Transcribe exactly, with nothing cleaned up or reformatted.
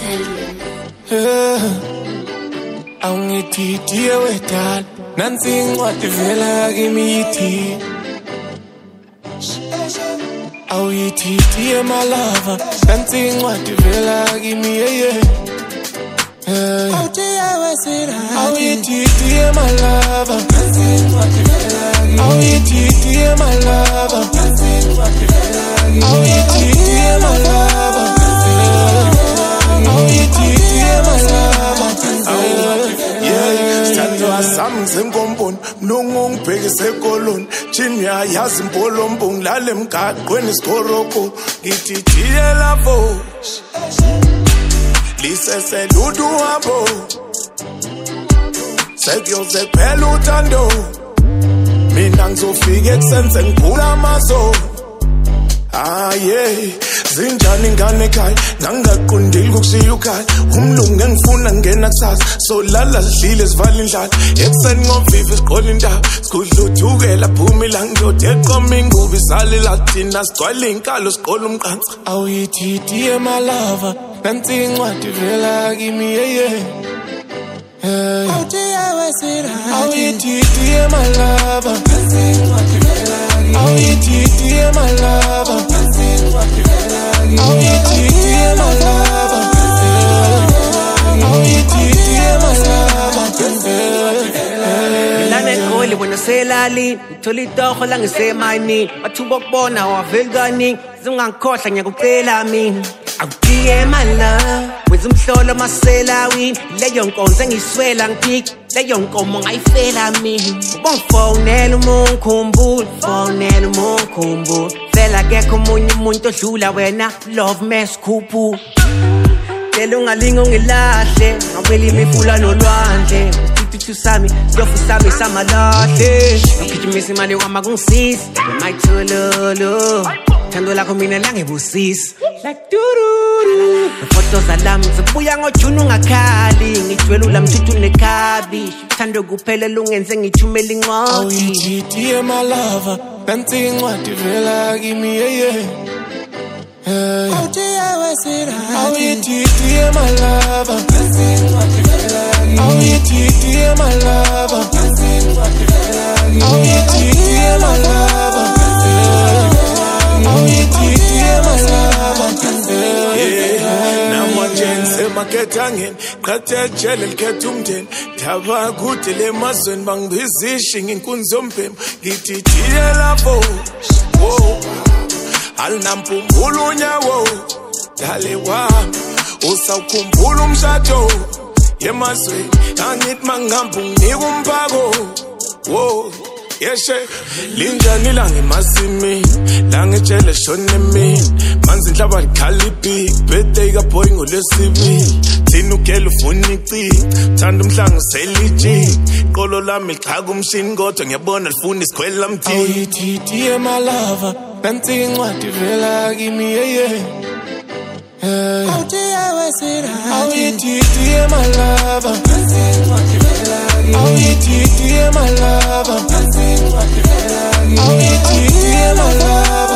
Awungithithi wedala nansi incwadi vela kimi ithi awuyithithi my lover nansi incwadi vela kimi yeah awuyithithi my lover nansi incwadi vela kimi awuyithithi my lover nansi incwadi vela kimi awuyithithi my lover awuyithithi my lover Standwa sami zenkomponi mlungu ngibhekise koloni chini yayazi impolombo ngilale emgaqweni isikoroko ngithi thiyela vo liseseludu wabo sekuyoze kuphela uthando mina ngizofika ekusenze ngiphula amazo ah yeah zinjani ngane ekhaya ngangaqondile ukushiya ukhaya umlungu engifuna ngena kusasa so lala sidlile sivala indlala ekuseni ngoviva siqola indaba sikudla uthukela phuma ilanga ndodi eqoma ingubo isale lathina sigcwala inkalo siqola umqansa awuyithithi my lover nansi incwadi vela kimi yeah awuyithithi my lover nansi incwadi vela kimi awuyithithi my lover nansi incwadi vela kimi awuyithithi my lover awuyithithi my lover lana egoli wena selali ngithola itoho la ngisemayini bathuba ukubona waveli kaningi zingangikhohlwa ngiyakucela mina awudiye my love wenza umhlolo masela wini leyo nkonzo engiswela ngiphiki leyo nkomo ngayifela mina ubongifonela umungikhumbulo fonela umungikhumbulo vela kekho umunye umuntu odlula wena love mess khuphu Telo ungalinga ungilahle ngawela imifula nolwandle isituthu sami siyofu sami samalahle ngigijimisa imali kwama kungisisi mayithololo thando lakho mina langebusisi like dururu ifoto zalami zibuya ngoJune ungakhali ngijwela ulamthuthu nekhabi thando kuphela ungenze ngithumela incwadi awuyithithi my lover nansi incwadi vela kimi yeah awuyithithi my lover nansi incwadi vela kimi awuyithithi my lover nansi incwadi vela kimi awuyithithi my lover awuyithithi my lover namajense makethangeni qhathe jele likhetha umndeni thaba kude lemazweni bangibizisha inkunzi omphembu ngithi thiyela vo alinampumbulu unyawo dale wami usawukhumbula umshado yemazweni angithi mangihambe unginika umphako wo yeshe linjani la ngemasimini la ngitshele shone emini manzi inhlaba likhalipi birthday kaboy ngolwesibili thina ugela ufuna ici thanda umhlangu seliji qolo lami lichaga umshini kodwa ngiyabona lifuna isikhwela mthini awuyithithi my lover nansi incwadi vela kimi yeah awuyithithi my lover nansi incwadi vela kimi awuyithithi my lover nansi incwadi vela kimi awuyithithi my lover